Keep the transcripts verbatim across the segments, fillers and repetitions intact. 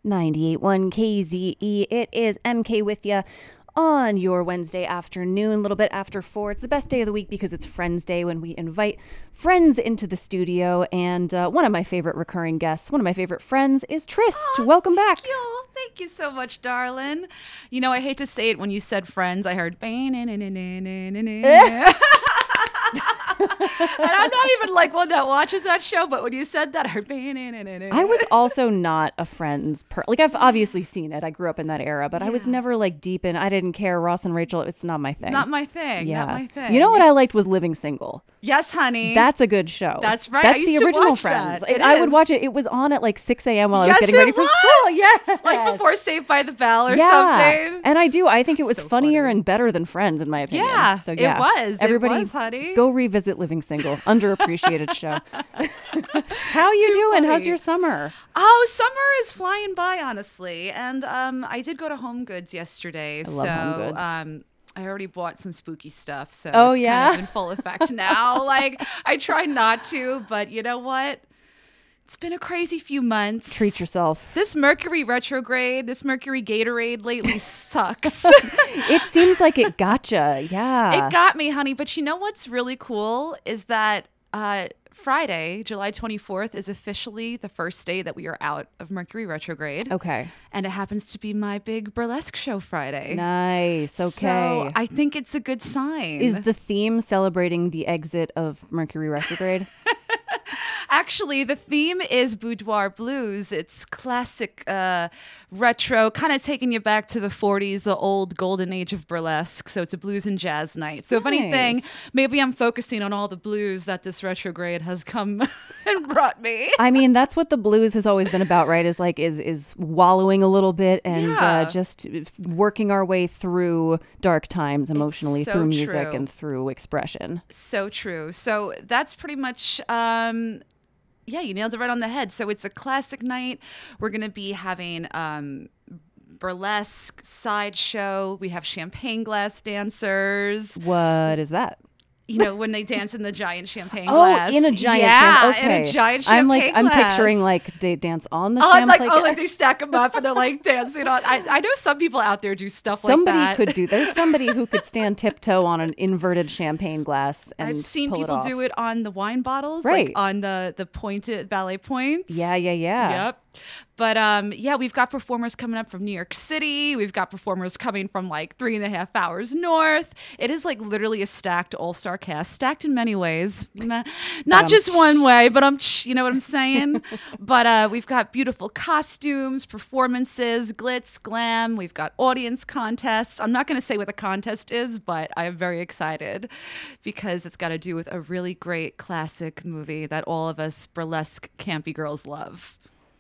ninety-eight point one K Z E. It is M K with you on your Wednesday afternoon, a little bit after four. It's the best day of the week because it's Friends Day when we invite friends into the studio. And uh, one of my favorite recurring guests, one of my favorite friends is Trist. Oh, Welcome back. Thank you. Thank you so much, darling. You know, I hate to say it when you said Friends, I heard. And I'm not even like one that watches that show, but when you said that, I heard. I was also not a Friends per like I've obviously seen it. I grew up in that era, but yeah. I was never like deep in. I didn't care. Ross and Rachel, it's not my thing. Not my thing. Yeah. Not my thing. You know what I liked was Living Single. Yes, honey. That's a good show. That's right. That's I used the to original watch Friends. that. It I is. would watch it. It was on at like six a.m. while yes, I was getting ready it for was. school. Yeah. Like before Saved by the Bell or yeah. something. And I do. I think it was So funnier funny. and better than Friends, in my opinion. Yeah, so, yeah. it was. Everybody it was, honey. Go revisit Living Single. Underappreciated show. How you Too doing? funny. How's your summer? Oh, summer is flying by, honestly. And um, I did go to Home Goods yesterday. I so love Home Goods. Um, I already bought some spooky stuff. So oh, it's yeah? kind of in full effect now. Like, I try not to, but you know what? It's been a crazy few months. Treat yourself. This Mercury retrograde, this Mercury Gatorade lately sucks. It seems like it gotcha. Yeah. It got me, honey. But you know what's really cool is that uh, Friday, July twenty-fourth, is officially the first day that we are out of Mercury retrograde. Okay. And it happens to be my big burlesque show Friday. Nice. Okay. So I think it's a good sign. Is the theme celebrating the exit of Mercury retrograde? Actually, the theme is boudoir blues. It's classic, uh, retro, kind of taking you back to the forties, the old golden age of burlesque. So it's a blues and jazz night. So nice. If anything, maybe I'm focusing on all the blues that this retrograde has come and brought me. I mean, that's what the blues has always been about, right? Is like is is wallowing a little bit and Yeah. uh, just working our way through dark times emotionally so through music true. and through expression. So true. So that's pretty much, um, yeah, you nailed it right on the head. So it's a classic night. We're going to be having um, burlesque, sideshow. We have champagne glass dancers. What is that? You know, when they dance in the giant champagne Oh, glass. in a giant yeah, champagne. Okay. in a giant champagne I'm like, I'm glass. picturing like they dance on the Oh, champagne. like, oh, like they stack them up and they're like dancing on. I, I know some people out there do stuff Somebody like that. could do. There's somebody who could stand tiptoe on an inverted champagne glass and I've seen pull people it off. do it on the wine bottles, Right. like on the the pointed ballet points. Yeah, yeah, yeah. Yep. But um, yeah, we've got performers coming up from New York City. We've got performers coming from like three and a half hours north. It is like literally a stacked all-star cast, stacked in many ways. Meh. Not um, just one way, but I'm, you know what I'm saying? But uh, we've got beautiful costumes, performances, glitz, glam. We've got audience contests. I'm not going to say what the contest is, but I am very excited because it's got to do with a really great classic movie that all of us burlesque campy girls love.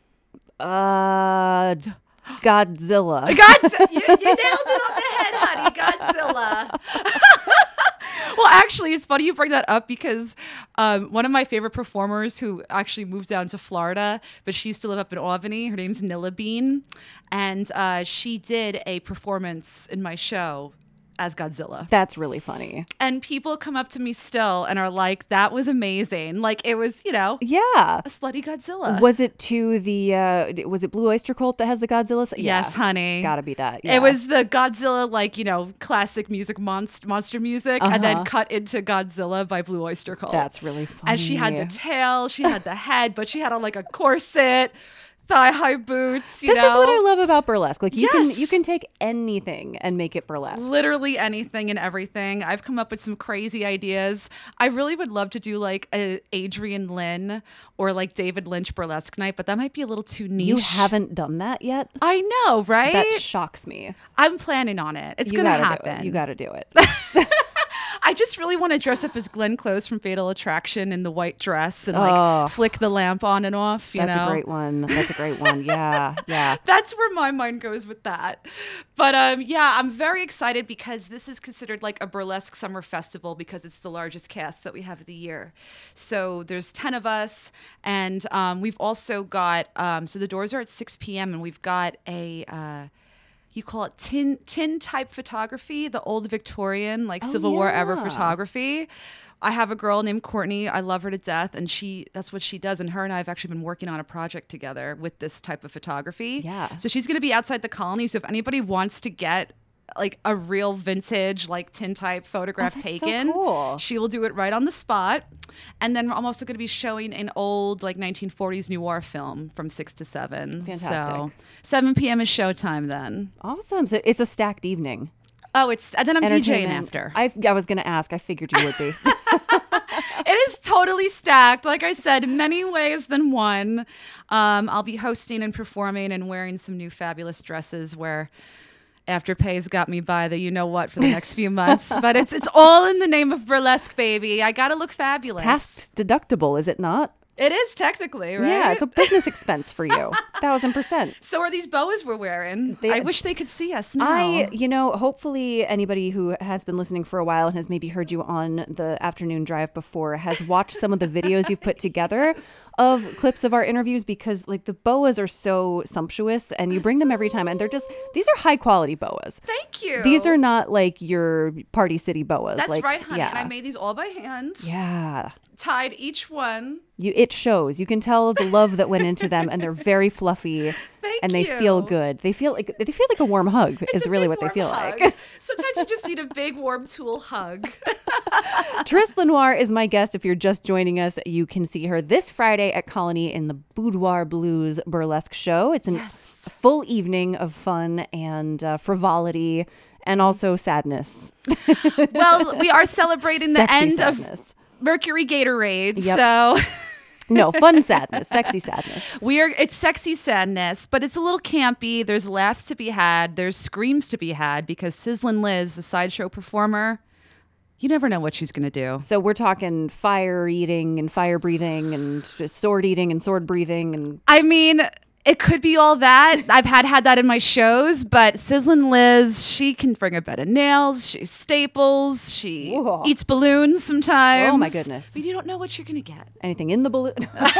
Uh, Godzilla. Godzilla. You, you nailed it on the head, honey. Godzilla. Well, actually, it's funny you bring that up because um, one of my favorite performers who actually moved down to Florida, but she used to live up in Albany. Her name's Nilla Bean. And uh, she did a performance in my show as Godzilla. That's really funny. And people come up to me still and are like, that was amazing. Like it was, you know, Yeah. a slutty Godzilla. Was it to the, uh, was it Blue Oyster Cult that has the Godzilla? s- Yes, yeah. honey. Gotta be that. Yeah. It was the Godzilla, like, you know, classic music, monst- monster music, and then Uh-huh. cut into Godzilla by Blue Oyster Cult. That's really funny. And she had the tail, she had the head, but she had on like a corset, thigh-high boots, you This know. is what I love about burlesque. Like you can Yes. you can take anything and make it burlesque. Literally anything and everything. I've come up with some crazy ideas. I really would love to do like a Adrian Lynn or like David Lynch burlesque night, but that might be a little too niche. You haven't done that yet? I know, right? That shocks me. I'm planning on it. It's You gonna gotta do happen. it. You got to do it. I just really want to dress up as Glenn Close from Fatal Attraction in the white dress and like Oh. flick the lamp on and off. You That's know? a great one. That's a great one. Yeah, yeah. That's where my mind goes with that. But um, yeah, I'm very excited because this is considered like a burlesque summer festival because it's the largest cast that we have of the year. So there's ten of us, and um, we've also got um, so the doors are at six p.m. and we've got a uh, you call it tin tin type photography, the old Victorian, like Oh, Civil War era yeah. photography. I have a girl named Courtney. I love her to death, and she that's what she does. And her and I have actually been working on a project together with this type of photography. Yeah. So she's going to be outside the colony. So if anybody wants to get like a real vintage like tin type photograph Oh, that's so taken, cool. she will do it right on the spot. And then I'm also going to be showing an old like nineteen forties noir film from six to seven. Fantastic. So seven p.m. is showtime then. Awesome. So it's a stacked evening. Oh, it's and then I'm DJing Entertainment. after. I, I was going to ask. I figured you would be. It is totally stacked. Like I said, many ways than one. Um, I'll be hosting and performing and wearing some new fabulous dresses where Afterpay's got me by the you know what for the next few months. But it's it's all in the name of burlesque, baby. I got to look fabulous. Tasks deductible, is it not? It is technically, right? Yeah, it's a business expense for you. Thousand percent. So are these boas we're wearing. They- I wish they could see us now. I, you know, hopefully anybody who has been listening for a while and has maybe heard you on the afternoon drive before has watched some of the videos you've put together of clips of our interviews, because like the boas are so sumptuous and you bring them every time and they're just, these are high quality boas. Thank you. These are not like your Party City boas. That's like, right, honey. Yeah. And I made these all by hand. yeah. Tied each one. You, it shows. You can tell the love that went into them, and they're very fluffy, Thank and they you. feel good. They feel like they feel like a warm hug. It's is a really big what they warm feel hug. like. Sometimes you just need a big warm tool hug. Tris Lenoir is my guest. If you're just joining us, you can see her this Friday at Colony in the Boudoir Blues burlesque show. It's an- Yes. a full evening of fun and uh, frivolity, and also sadness. Well, we are celebrating the Sexy end sadness. of Mercury Gatorade, Yep. so No, fun sadness, sexy sadness. we are. It's sexy sadness, but it's a little campy. There's laughs to be had. There's screams to be had because Sizzlin' Liz, the sideshow performer, you never know what she's gonna do. So we're talking fire eating and fire breathing and sword eating and sword breathing and I mean, it could be all that. I've had had that in my shows, but Sizzlin' Liz, she can bring a bed of nails. She staples. She Whoa. eats balloons sometimes. Oh, my goodness. But you don't know what you're gonna get. anything in the balloon.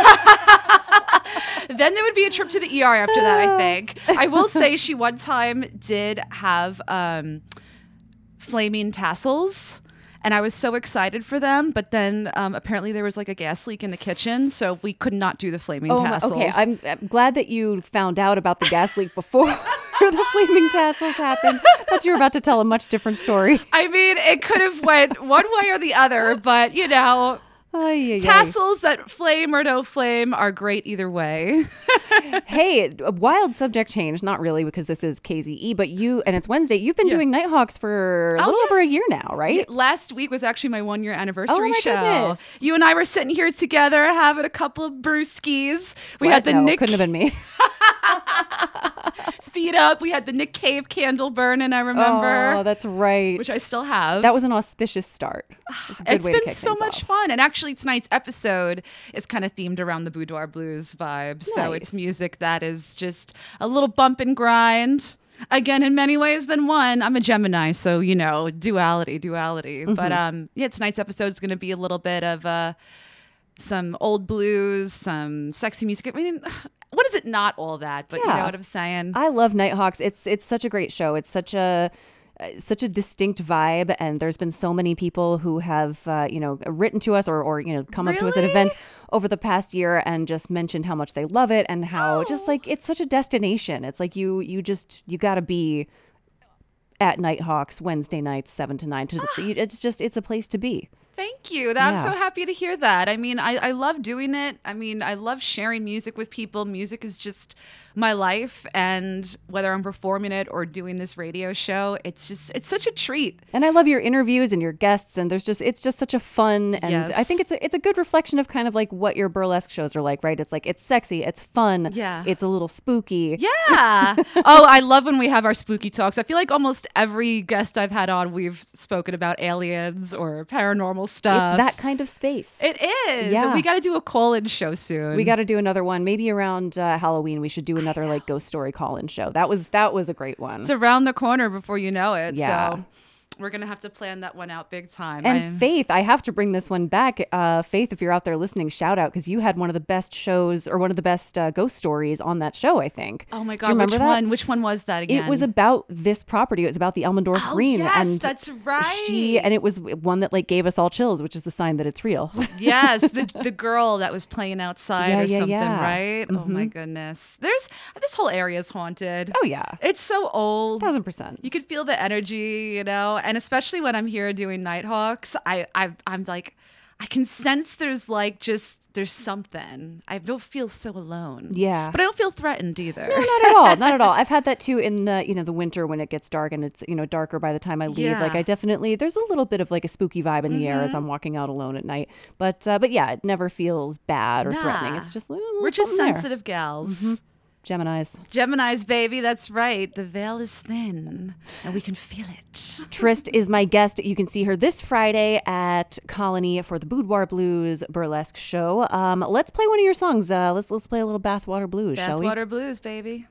Then there would be a trip to the E R after that, I think. I will say she one time did have um, flaming tassels. And I was so excited for them, but then um, apparently there was like a gas leak in the kitchen, so we could not do the flaming Oh, my- tassels. okay. I'm, I'm glad that you found out about the gas leak before the flaming tassels happened. I thought you were about to tell a much different story. I mean, it could have went one way or the other, but you know, Ay, ay, ay. tassels that flame or no flame are great either way. Hey, a wild subject change. Not really, because this is K Z E, but you, and it's Wednesday. You've been Yeah. doing Nighthawks for a Oh, little over a yes. year now, right? Last week was actually my one year anniversary Oh, my show. goodness. You and I were sitting here together having a couple of brewskis. We What? had the No, Nick couldn't have been me. feet up. We had the Nick Cave candle burning, I remember. Oh, that's right. which I still have. That was an auspicious start. It's a good It's way to been kick so things much off. fun. And actually, tonight's episode is kind of themed around the Boudoir Blues vibe. So it's Nice. music that is just a little bump and grind. Again, in many ways than one. I'm a Gemini, so, you know, duality, duality. Mm-hmm. But um, yeah, tonight's episode is going to be a little bit of uh, some old blues, some sexy music. I mean, what is it? Not all that, but you Yeah. know what I'm saying? I love Nighthawks. It's it's such a great show. It's such a uh, such a distinct vibe, and there's been so many people who have uh, you know written to us or or you know come up to us at Really? events over the past year and just mentioned how much they love it and how just like it's such a destination. It's like you you just you got to be at Nighthawks Wednesday nights seven to nine. To, it's just it's a place to be. Thank you. That- I'm Yeah. so happy to hear that. I mean, I, I love doing it. I mean, I love sharing music with people. Music is just my life. And whether I'm performing it or doing this radio show, it's just, it's such a treat. And I love your interviews and your guests, and there's just it's just such a fun and Yes. I think it's a it's a good reflection of kind of like what your burlesque shows are like, right? It's like it's sexy, it's fun, Yeah. it's a little spooky. Yeah. Oh, I love when we have our spooky talks. I feel like almost every guest I've had on, we've spoken about aliens or paranormal stuff. It's that kind of space. It is. Yeah. We got to do a call-in show soon. We got to do another one, maybe around uh, Halloween. We should do another like ghost story call-in show. That was that was a great one. It's around the corner before you know it. Yeah. So We're gonna have to plan that one out big time. And I'm- Faith, I have to bring this one back. Uh, Faith, if you're out there listening, shout out because you had one of the best shows or one of the best uh, ghost stories on that show, I think. Oh my Do god, you remember which that? one? Which one was that again? It was about this property. It was about the Elmendorf Oh, Green. yes, and that's right. She and it was one that like gave us all chills, which is the sign that it's real. Yes, the the girl that was playing outside Yeah, or yeah, something, yeah. right? Oh my goodness. There's this whole area is haunted. Oh, yeah. It's so old. Thousand percent. You could feel the energy, you know, and especially when I'm here doing Nighthawks, I, I I'm like, I can sense there's like just there's something. I don't feel so alone. Yeah. but I don't feel threatened either. No, not at all. Not at all. I've had that too in uh, you know the winter when it gets dark and it's you know darker by the time I leave. Yeah. Like I definitely there's a little bit of like a spooky vibe in the air as I'm walking out alone at night. But uh, but yeah, it never feels bad or Nah. threatening. It's just a little We're just something there. sensitive gals. Geminis. Gemini's, baby, that's right. The veil is thin, and we can feel it. Trist is my guest. You can see her this Friday at Colony for the Boudoir Blues burlesque show. Um, let's play one of your songs. Uh, let's let's play a little Bathwater Blues, shall we? Bathwater Blues, baby.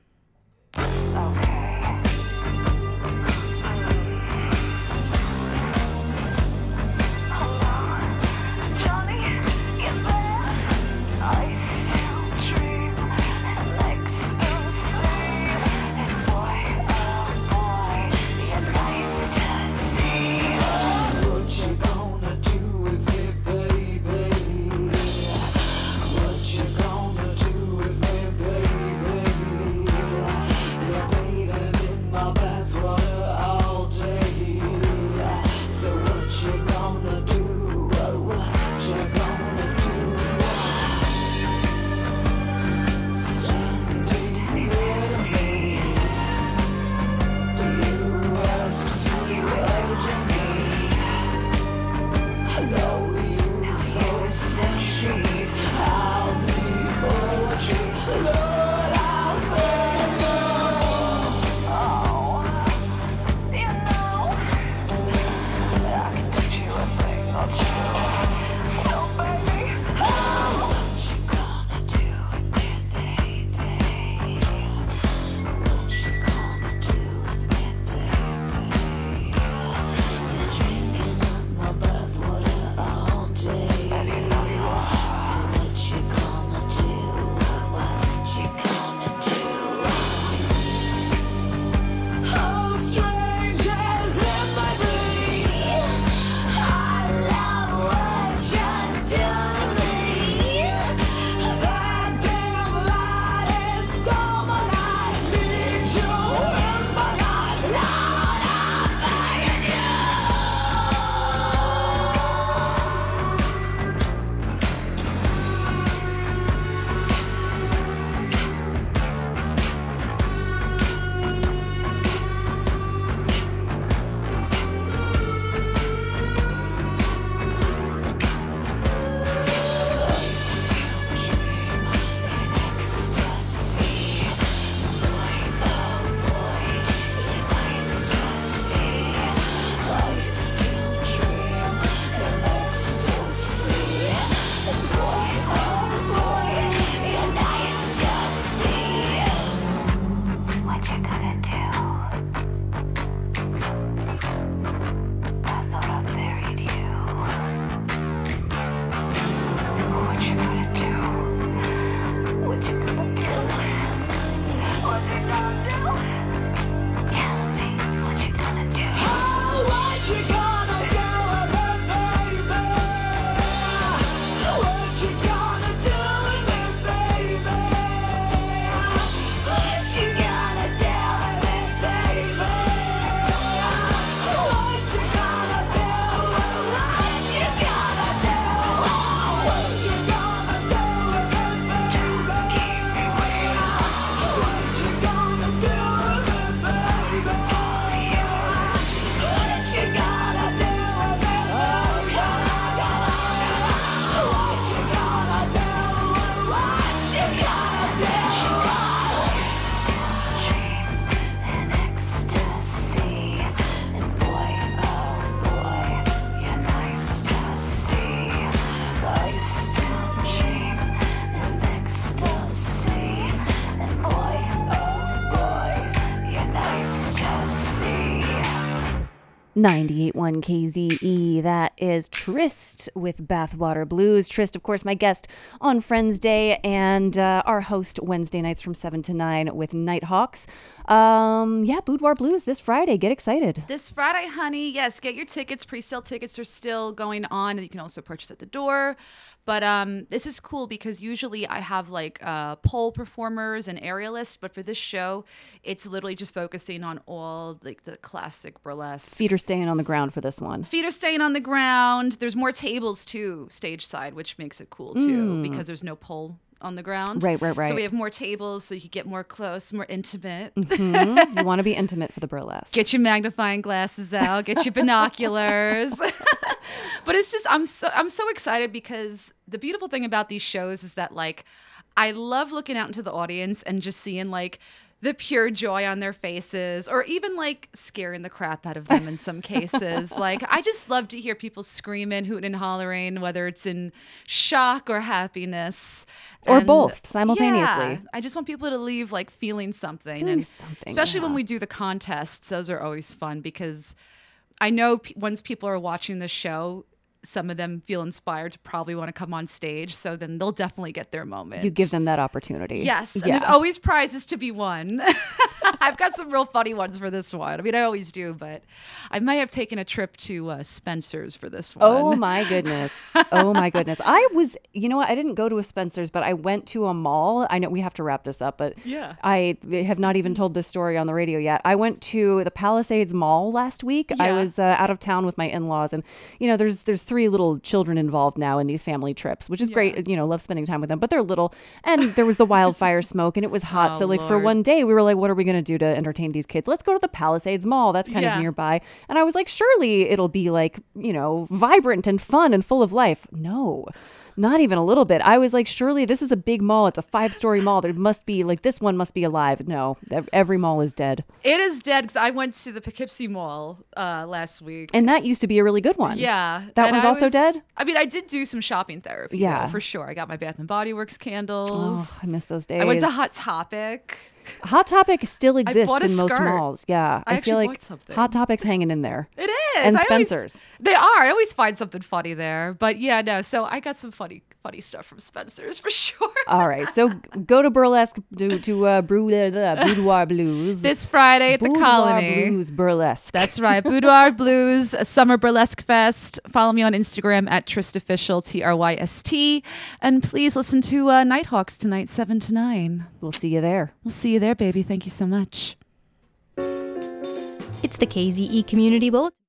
What you gonna do with me, baby? ninety-eight point one K Z E. That is Trist with Bathwater Blues. Trist, of course, my guest on Friends Day, and uh, our host Wednesday nights from seven to nine with Nighthawks. Um, yeah, Boudoir Blues this Friday. Get excited. This Friday, honey. Yes, get your tickets. Pre-sale tickets are still going on. You can also purchase at the door. But um, this is cool because usually I have like uh, pole performers and aerialists, but for this show, it's literally just focusing on all like the classic burlesque. Feet are staying on the ground for this one. Feet are staying on the ground. There's more tables too, stage side, which makes it cool too mm. because there's no pole on the ground. Right, right, right. So we have more tables so you can get more close, more intimate. Mm-hmm. You want to be intimate for the burlesque. Get your magnifying glasses out. Get your binoculars. But it's just I'm so I'm so excited because the beautiful thing about these shows is that like I love looking out into the audience and just seeing like the pure joy on their faces, or even like scaring the crap out of them in some cases. Like, I just love to hear people screaming, hooting and hollering, whether it's in shock or happiness. Or and both simultaneously. Yeah, I just want people to leave like feeling something. Feeling and something. Especially yeah. when we do the contests, those are always fun because I know p- once people are watching the show, some of them feel inspired to probably want to come on stage. So then they'll definitely get their moment. You give them that opportunity. Yes. And yeah. there's always prizes to be won. I've got some real funny ones for this one. I mean, I always do, but I might have taken a trip to uh, Spencer's for this one. Oh my goodness. Oh my goodness. I was, you know what? I didn't go to a Spencer's, but I went to a mall. I know we have to wrap this up, but yeah. I have not even told this story on the radio yet. I went to the Palisades Mall last week. Yeah. I was uh, out of town with my in-laws, and you know, there's there's three little children involved now in these family trips, which is yeah. great. You know, love spending time with them, but they're little, and there was the wildfire smoke, and it was hot. Oh, so like Lord. for one day, we were like, what are we gonna do to entertain these kids? Let's go to the Palisades Mall. That's kind yeah. of nearby. And I was like, surely it'll be like, you know, vibrant and fun and full of life. No. Not even a little bit. I was like, surely this is a big mall. It's a five-story mall. There must be, like, this one must be alive. No, every mall is dead. It is dead because I went to the Poughkeepsie Mall uh, last week. And that used to be a really good one. Yeah. That and one's I also was, dead? I mean, I did do some shopping therapy, Yeah. though, for sure. I got my Bath and Body Works candles. Oh, I miss those days. I went to Hot Topic. Hot Topic still exists bought a in most skirt. malls. Yeah. I I, feel actually like bought something. Hot Topic's hanging in there. It is. And I always- Spencer's. they are. I always find something funny there. But yeah, no. So I got some funny, funny stuff from Spencer's for sure. All right. So go to Burlesque, to, to uh, Bru- uh, Boudoir Blues. This Friday at the Boudoir Colony. Blues Burlesque. That's right. Boudoir Blues, a Summer Burlesque Fest. Follow me on Instagram at Trystofficial, T R Y S T. And please listen to uh, Nighthawks tonight, seven to nine. We'll see you there. We'll see you there, baby. Thank you so much. It's the K Z E Community Bulletin.